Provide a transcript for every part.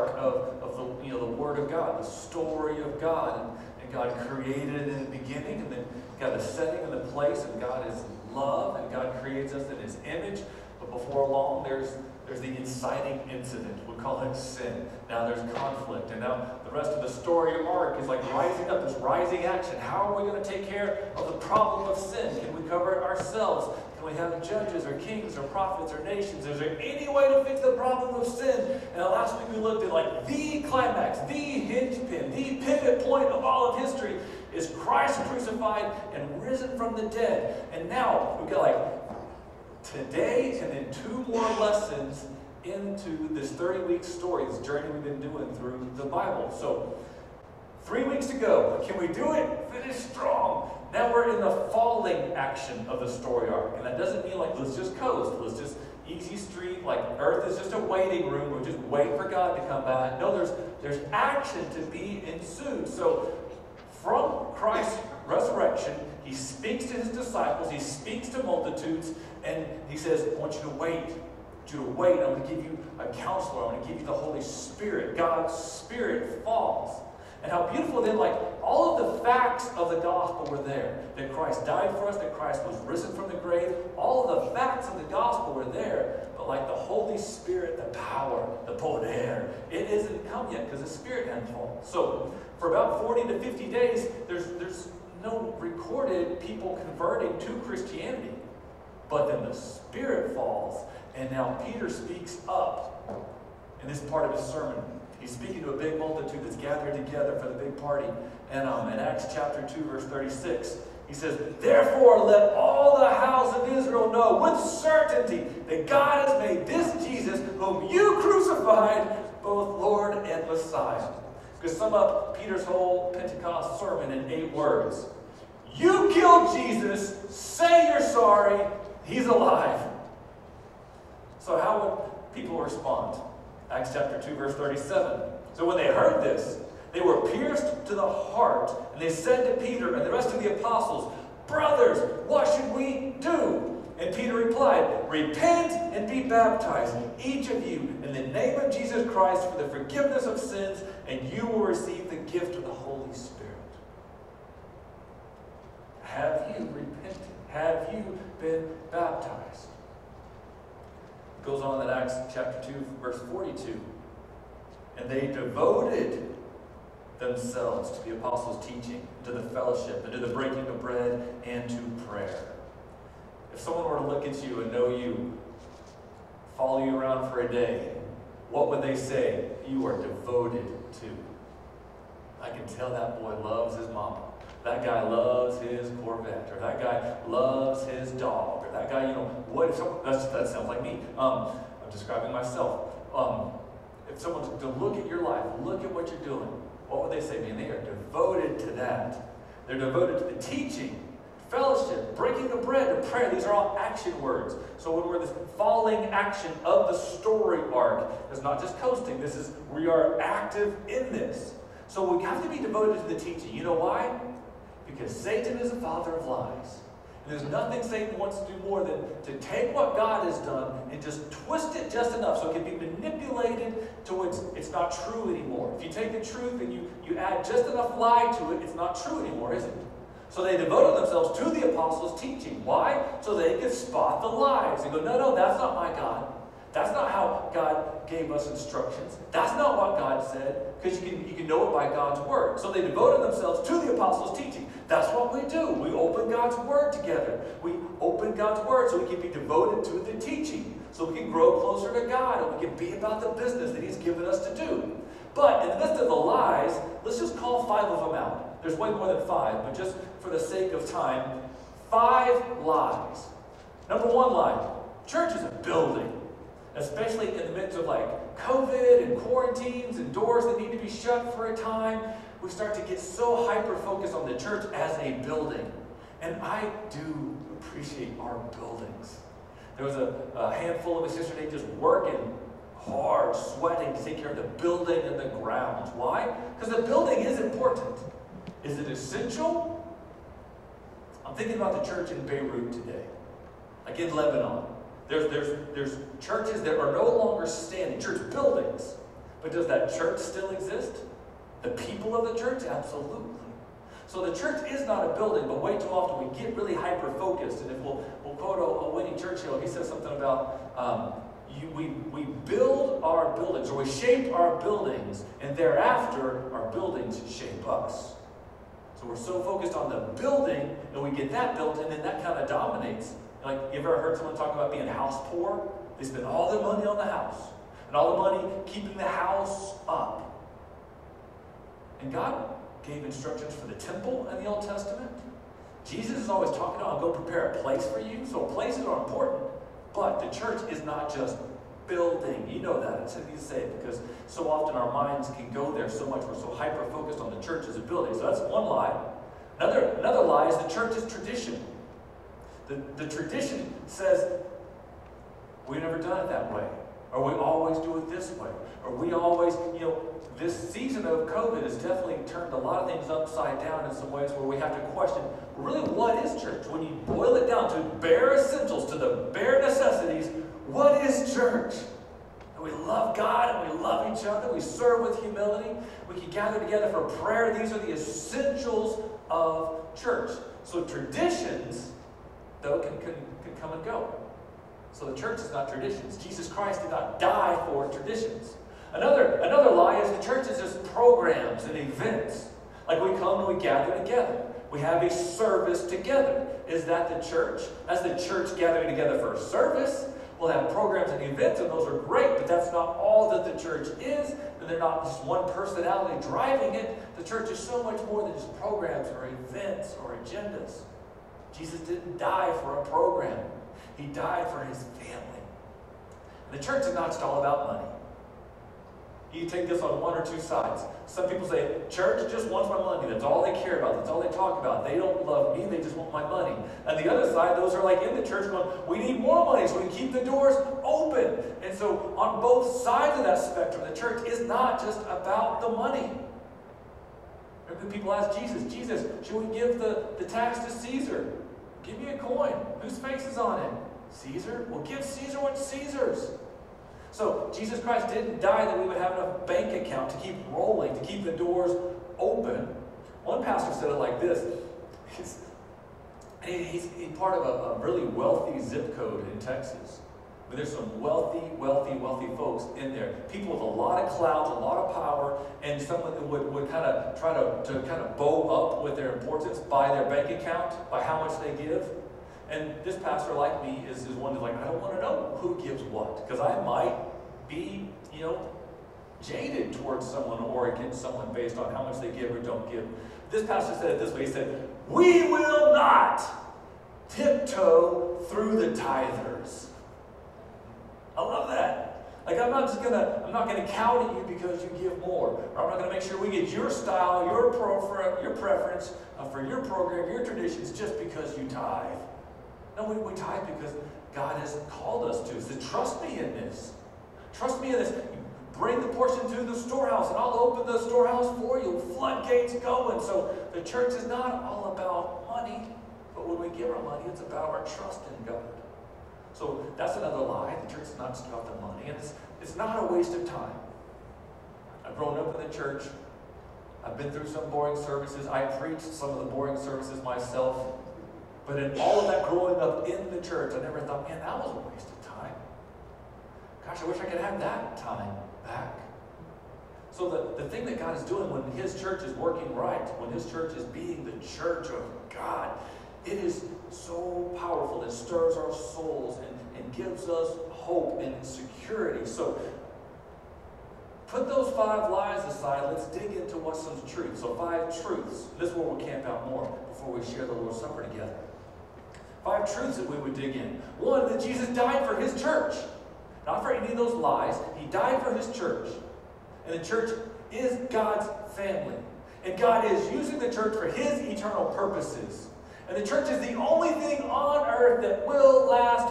arc of the Word of God, the story of God. And God created it in the beginning, and then God the setting and the place, and God is love, and God creates us in His image. But before long, there's the inciting incident. We call it sin. Now there's conflict. And now the rest of the story arc is like rising up, this rising action. How are we going to take care of the problem of sin? Can we cover it ourselves? Can we have judges or kings or prophets or nations? Is there any way to fix the problem of sin? And last week we looked at like the climax, the hinge pin, the pivot point of all of history is Christ crucified and risen from the dead. And now we've got like today and then 2 more lessons into this 30-week story, this journey we've been doing through the Bible. So 3 weeks to go. Can we do it? Finish strong. Now we're in the falling action of the story arc. And that doesn't mean like, let's just coast. Let's just easy street. Like earth is just a waiting room. We're just waiting for God to come back. No, there's action to be ensued. So from Christ's resurrection, He speaks to His disciples. He speaks to multitudes. And He says, I want you to wait. I want you to wait. I'm going to give you a counselor. I'm going to give you the Holy Spirit. God's Spirit falls. And how beautiful then, like, all of the facts of the gospel were there. That Christ died for us, that Christ was risen from the grave. All of the facts of the gospel were there. But like the Holy Spirit, the power, the poder, it isn't come yet because the Spirit hadn't fallen. So for about 40 to 50 days, there's no recorded people converting to Christianity. But then the Spirit falls, and now Peter speaks up in this part of his sermon. He's speaking to a big multitude that's gathered together for the big party. And in Acts chapter 2, verse 36, he says, therefore let all the house of Israel know with certainty that God has made this Jesus, whom you crucified, both Lord and Messiah. To sum up Peter's whole Pentecost sermon in 8 words. You killed Jesus, say you're sorry, He's alive. So how would people respond? Acts chapter 2, verse 37. So when they heard this, they were pierced to the heart, and they said to Peter and the rest of the apostles, brothers, what should we do? And Peter replied, repent and be baptized, each of you, in the name of Jesus Christ for the forgiveness of sins, and you will receive the gift of the Holy Spirit. Have you repented? Have you been baptized? It goes on in Acts chapter 2, verse 42. And they devoted themselves to the apostles' teaching, to the fellowship, and to the breaking of bread, and to prayer. If someone were to look at you and know you, follow you around for a day, what would they say you are devoted to? I can tell that boy loves his mama. That guy loves his Corvette, or that guy loves his dog, or that guy, what if someone, that sounds like me. I'm describing myself. If someone was to look at your life, look at what you're doing, what would they say? Man, they are devoted to that. They're devoted to the teaching, fellowship, breaking of bread, and prayer. These are all action words. So when we're this falling action of the story arc, it's not just coasting. We are active in this. So we have to be devoted to the teaching. You know why? Because Satan is the father of lies. And there's nothing Satan wants to do more than to take what God has done and just twist it just enough so it can be manipulated to it's not true anymore. If you take the truth and you add just enough lie to it, it's not true anymore, is it? So they devoted themselves to the apostles' teaching. Why? So they could spot the lies and go, no, that's not my God. That's not how God gave us instructions. That's not what God said, because you can know it by God's word. So they devoted themselves to the apostles' teaching. That's what we do. We open God's word together. We open God's word so we can be devoted to the teaching, so we can grow closer to God, and we can be about the business that He's given us to do. But in the midst of the lies, let's just call 5 of them out. There's way more than 5, but just for the sake of time, 5 lies. Number 1 lie, church is a building. Especially in the midst of like COVID and quarantines and doors that need to be shut for a time, we start to get so hyper-focused on the church as a building. And I do appreciate our buildings. There was a handful of us yesterday just working hard, sweating to take care of the building and the grounds. Why? Because the building is important. Is it essential? I'm thinking about the church in Beirut today, like in Lebanon. There's churches that are no longer standing, church buildings, But does that church still exist? The people of the church? Absolutely. So the church is not a building, but way too often we get really hyper-focused. And if we'll quote a Winnie Churchill, he says something about we build our buildings, or we shape our buildings, and thereafter our buildings shape us. So we're so focused on the building, and we get that built, and then that kind of dominates. Like, you ever heard someone talk about being house poor? They spend all their money on the house, and all the money keeping the house up. And God gave instructions for the temple in the Old Testament. Jesus is always talking about, I'll go prepare a place for you. So places are important, but the church is not just building. You know that. It's easy to say it because so often our minds can go there so much. We're so hyper-focused on the church as a building. So that's one lie. Another lie is the church is tradition. The tradition says, we've never done it that way. Or we always do it this way. Or we always, this season of COVID has definitely turned a lot of things upside down in some ways where we have to question, really, what is church? When you boil it down to bare essentials, to the bare necessities, what is church? And we love God and we love each other. We serve with humility. We can gather together for prayer. These are the essentials of church. So traditions, though, can come and go. So the church is not traditions. Jesus Christ did not die for traditions. Another lie is the church is just programs and events. Like we come and we gather together. We have a service together. Is that the church? As the church gathering together for a service, we'll have programs and events, and those are great, but that's not all that the church is, and they're not just one personality driving it. The church is so much more than just programs or events or agendas. Jesus didn't die for a program. He died for his family. And the church is not just all about money. You take this on one or two sides. Some people say, church just wants my money. That's all they care about. That's all they talk about. They don't love me. They just want my money. And the other side, those are like in the church going, we need more money so we can keep the doors open. And so on both sides of that spectrum, the church is not just about the money. Remember, people ask Jesus, should we give the tax to Caesar? Give me a coin. Whose face is on it? Caesar? Well, give Caesar what's Caesar's. So Jesus Christ didn't die that we would have enough bank account to keep rolling, to keep the doors open. One pastor said it like this. He's part of a really wealthy zip code in Texas. But there's some wealthy folks in there. People with a lot of clout, a lot of power, and someone that would kind of try to kind of bow up with their importance by their bank account, by how much they give. And this pastor, like me, is one that's like, I don't want to know who gives what, because I might be, jaded towards someone or against someone based on how much they give or don't give. This pastor said it this way. He said, we will not tiptoe through the tithers. I love that. Like, I'm not gonna count at you because you give more. Or I'm not gonna make sure we get your style, your preference for your program, your traditions, just because you tithe. No, we tithe because God has called us to. So trust me in this. Trust me in this. Bring the portion to the storehouse, and I'll open the storehouse for you. Floodgates going. So the church is not all about money, but when we give our money, it's about our trust in God. So that's another lie. The church is not just about the money, and it's not a waste of time. I've grown up in the church. I've been through some boring services. I preached some of the boring services myself. But in all of that growing up in the church, I never thought, man, that was a waste of time. Gosh, I wish I could have that time back. So the thing that God is doing when his church is working right, when his church is being the church of God, it is so powerful. It stirs our souls and gives us hope and security. So put those 5 lies aside. Let's dig into what's some truth. So 5 truths. This is where we'll camp out more before we share the Lord's Supper together. 5 truths that we would dig in. 1, that Jesus died for his church. Not for any of those lies. He died for his church. And the church is God's family. And God is using the church for his eternal purposes. And the church is the only thing on earth that will last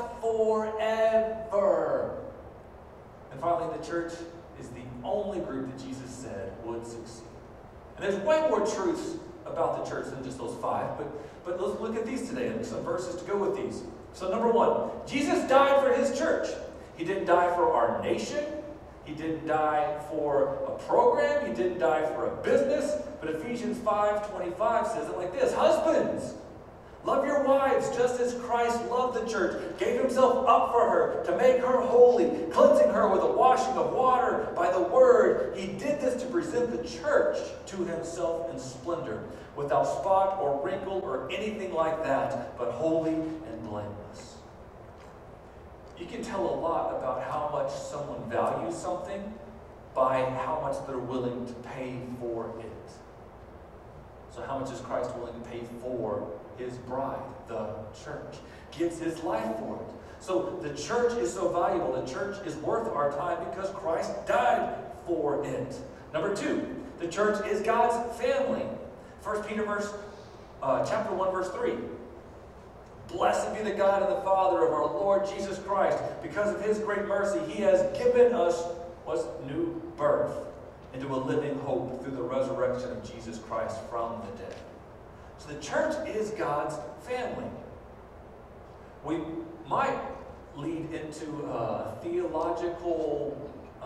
forever. And finally, the church is the only group that Jesus said would succeed. And there's way more truths about the church than just those 5, but let's look at these today and some verses to go with these. So number 1, Jesus died for his church. He didn't die for our nation. He didn't die for a program. He didn't die for a business. But Ephesians 5:25 says it like this: husbands, love your wives just as Christ loved the church, gave himself up for her to make her holy, cleansing her with a washing of water by the word. He did this to present the church to himself in splendor, without spot or wrinkle or anything like that, but holy and blameless. You can tell a lot about how much someone values something by how much they're willing to pay for it. So how much is Christ willing to pay for his bride, the church? Gives his life for it. So the church is so valuable. The church is worth our time because Christ died for it. Number 2, the church is God's family. 1 Peter chapter 1, verse 3. Blessed be the God and the Father of our Lord Jesus Christ. Because of his great mercy, he has given us new birth into a living hope through the resurrection of Jesus Christ from the dead. So the church is God's family. We might lead into a theological,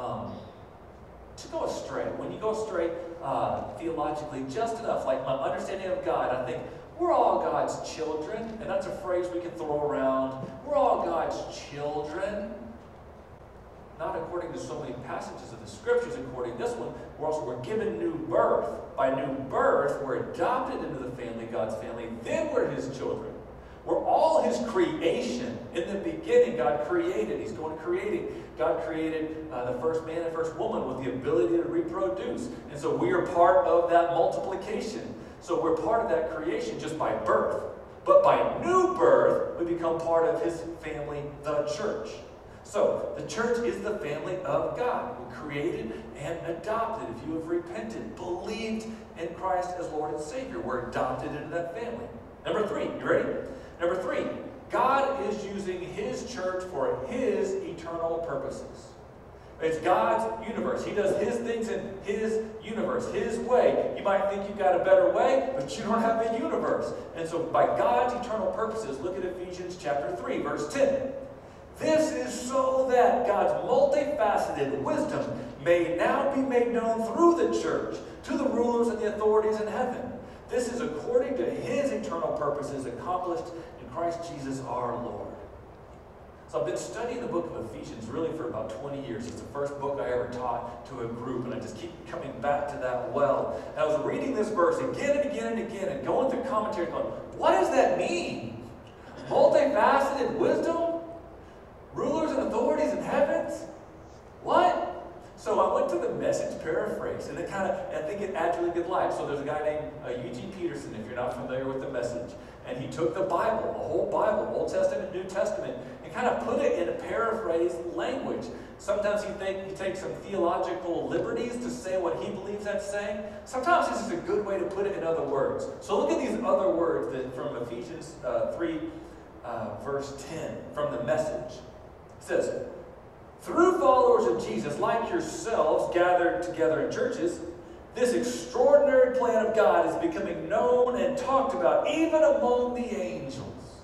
to go astray. When you go astray theologically just enough, like my understanding of God, I think we're all God's children, and that's a phrase we can throw around. We're all God's children. Not according to so many passages of the scriptures, according to this one, we're given new birth. By new birth, we're adopted into the family, God's family. Then we're his children. We're all his creation. In the beginning, God created. He's going to creating. God created the first man and first woman with the ability to reproduce. And so we are part of that multiplication. So we're part of that creation just by birth. But by new birth, we become part of his family, the church. So, the church is the family of God. We're created and adopted. If you have repented, believed in Christ as Lord and Savior, we're adopted into that family. Number 3, you ready? Number 3, God is using his church for his eternal purposes. It's God's universe. He does his things in his universe, his way. You might think you've got a better way, but you don't have a universe. And so by God's eternal purposes, look at Ephesians chapter 3, verse 10. This is so that God's multifaceted wisdom may now be made known through the church to the rulers and the authorities in heaven. This is according to his eternal purposes accomplished in Christ Jesus our Lord. So I've been studying the book of Ephesians really for about 20 years. It's the first book I ever taught to a group, and I just keep coming back to that well. And I was reading this verse again and again and again and going through commentary going, what does that mean? Multifaceted wisdom? Rulers and authorities in heavens? What? So I went to the Message paraphrase, and I think it adds really good life. So there's a guy named Eugene Peterson, if you're not familiar with the Message, and he took the Bible, the whole Bible, Old Testament, New Testament, and kind of put it in a paraphrased language. Sometimes he takes some theological liberties to say what he believes that's saying. Sometimes this is a good way to put it in other words. So look at these other words that from Ephesians 3, verse 10, from the Message. It says, through followers of Jesus like yourselves gathered together in churches, this extraordinary plan of God is becoming known and talked about even among the angels.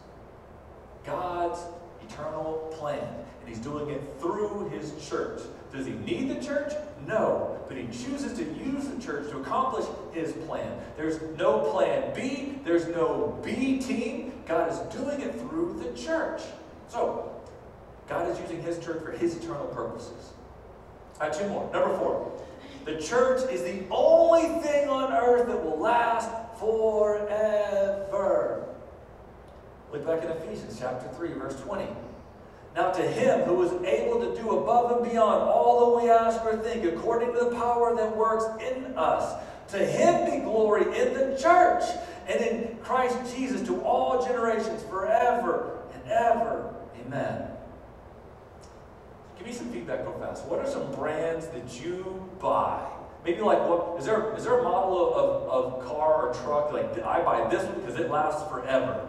God's eternal plan. And he's doing it through his church. Does he need the church? No. But he chooses to use the church to accomplish his plan. There's no plan B. There's no B team. God is doing it through the church. So, God is using his church for his eternal purposes. All right, 2 more. Number 4. The church is the only thing on earth that will last forever. Look back in Ephesians chapter 3, verse 20. Now to him who is able to do above and beyond all that we ask or think, according to the power that works in us, to him be glory in the church and in Christ Jesus to all generations forever and ever. Amen. Give me some feedback real fast. What are some brands that you buy? Maybe like what is there a model of car or truck like I buy this one because it lasts forever?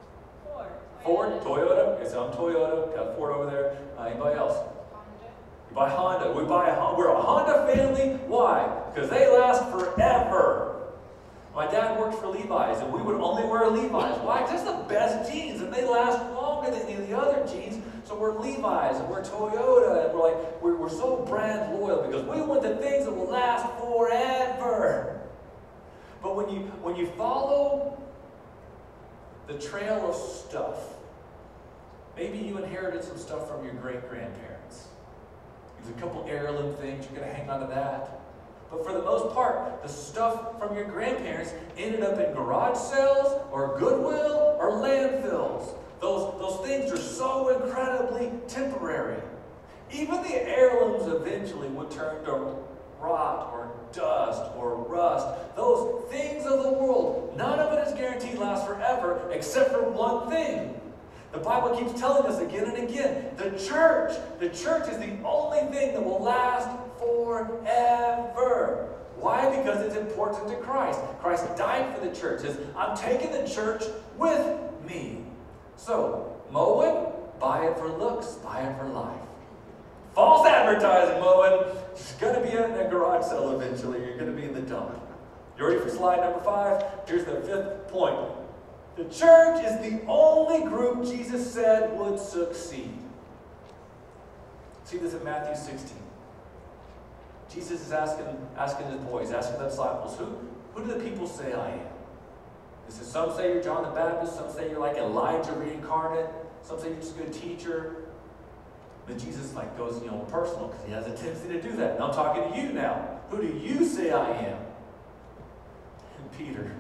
Ford, Toyota. Okay, so I'm Toyota. Got Ford over there. Anybody else? Honda. You buy Honda. We're a Honda family. Why? Because they last forever. My dad worked for Levi's, and we would only wear Levi's. Why? Because that's the best jeans, and they last longer than any of the other jeans. So we're Levi's and we're Toyota, and we're so brand loyal because we want the things that will last forever. But when you follow the trail of stuff, maybe you inherited some stuff from your great-grandparents. There's a couple heirloom things, you're going to hang on to that. But for the most part, the stuff from your grandparents ended up in garage sales or Goodwill or landfills. Those things are so incredibly temporary. Even the heirlooms eventually would turn to rot or dust or rust. Those things of the world, none of it is guaranteed to last forever except for one thing. The Bible keeps telling us again and again, the church is the only thing that will last forever. Why? Because it's important to Christ. Christ died for the church. I'm taking the church with me. So, Moen, buy it for looks, buy it for life. False advertising, Moen. You're going to be in a garage sale eventually. You're going to be in the dump. You ready for slide number 5? Here's the 5th point. The church is the only group Jesus said would succeed. See this in Matthew 16. Jesus is asking his boys, asking the disciples, who do the people say I am? This is, some say you're John the Baptist, some say you're like Elijah reincarnate, some say you're just a good teacher. But Jesus goes, personal, because he has a tendency to do that. And I'm talking to you now. Who do you say I am? And Peter,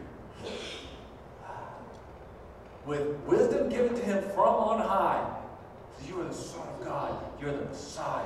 with wisdom given to him from on high, says, you are the Son of God. You're the Messiah.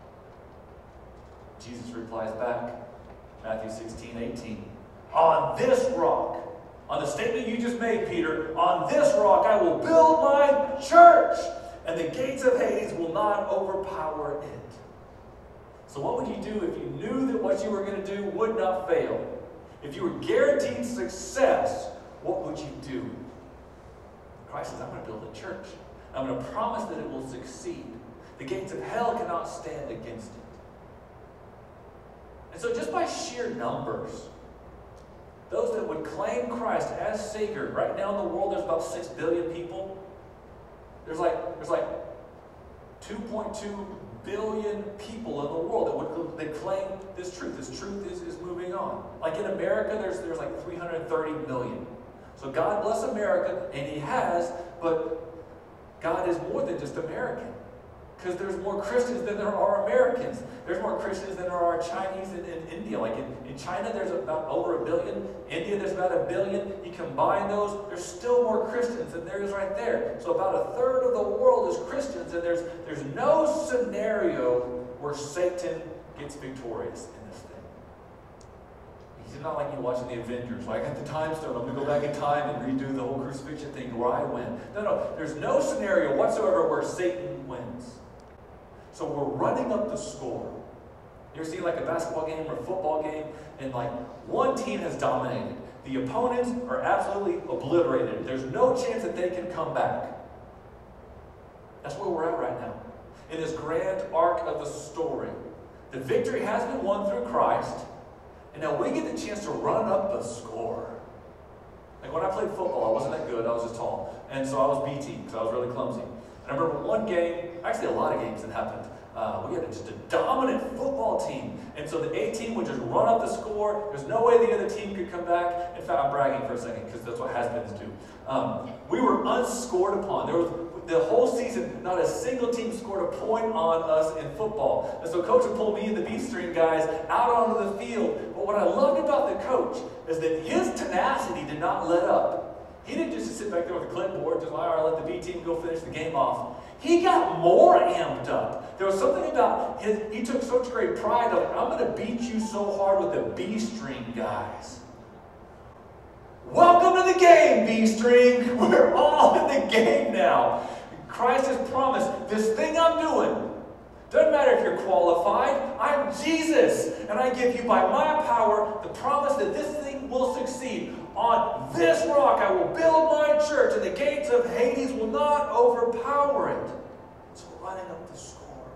Jesus replies back, Matthew 16:18, on this rock, on the statement you just made, Peter, on this rock I will build my church, and the gates of Hades will not overpower it. So what would you do if you knew that what you were going to do would not fail? If you were guaranteed success, what would you do? Christ says, I'm going to build a church. I'm going to promise that it will succeed. The gates of hell cannot stand against it. And so just by sheer numbers, those that would claim Christ as Savior, right now in the world there's about 6 billion people. There's like 2.2 billion people in the world that claim this truth. This truth is moving on. Like in America, there's like 330 million. So God bless America, and He has, but God is more than just American. Because there's more Christians than there are Americans. There's more Christians than there are Chinese in India. Like in China, there's about over 1 billion. India, there's about 1 billion. You combine those, there's still more Christians than there is right there. So about 1/3 of the world is Christians, and there's no scenario where Satan gets victorious in this thing. It's not like you watching the Avengers. Like at the time stone, I'm going to go back in time and redo the whole crucifixion thing to where I win. No. There's no scenario whatsoever where Satan wins. So we're running up the score. You ever seen like a basketball game or a football game, and like one team has dominated. The opponents are absolutely obliterated. There's no chance that they can come back. That's where we're at right now. In this grand arc of the story. The victory has been won through Christ, and now we get the chance to run up the score. Like when I played football, I wasn't that good, I was just tall. And so I was B team, because I was really clumsy. And I remember one game, actually a lot of games that happened, we had just a dominant football team. And so the A team would just run up the score. There's no way the other team could come back. In fact, I'm bragging for a second because that's what has-beens do. We were unscored upon. There was the whole season, not a single team scored a point on us in football. And so coach would pull me and the B-string guys out onto the field. But what I loved about the coach is that his tenacity did not let up. He didn't just sit back there with a clipboard, just all right, let the B team go finish the game off. He got more amped up. There was something about he took such great pride of, I'm going to beat you so hard with the B-string guys. Welcome to the game, B-string. We're all in the game now. Christ has promised this thing I'm doing. Doesn't matter if you're qualified. I'm Jesus. And I give you by my power the promise that this thing will succeed. On this rock I will build my church, and the gates of Hades will not overpower it. So we're running up the score.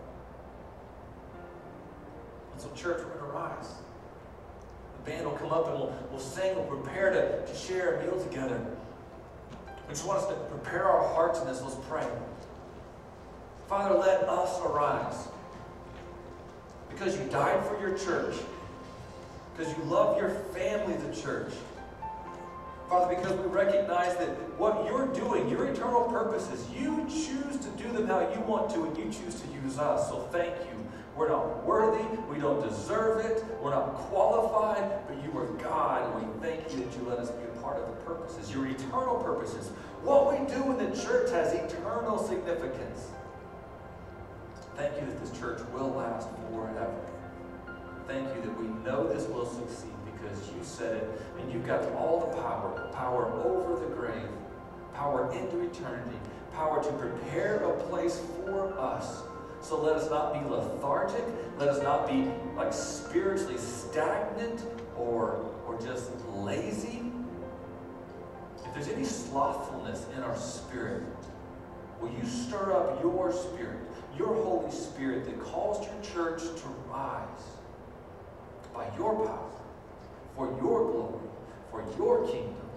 And so church, we're going to rise. The band will come up and we'll sing, we'll prepare to share a meal together. I just want us to prepare our hearts in this. Let's pray. Father, let us arise. Because you died for your church. Because you love your family, the church. Father, because we recognize that what you're doing, your eternal purposes, you choose to do them how you want to, and you choose to use us. So thank you. We're not worthy. We don't deserve it. We're not qualified. But you are God, and we thank you that you let us be a part of the purposes, your eternal purposes. What we do in the church has eternal significance. Thank you that this church will last forever. Thank you that we know this will succeed because you said it, and you've got all the power over the grave, power into eternity, power to prepare a place for us. So let us not be lethargic. Let us not be like spiritually stagnant or just lazy. If there's any slothfulness in our spirit, will you stir up your spirit, your Holy Spirit that calls your church to rise by your power, for your glory, for your kingdom.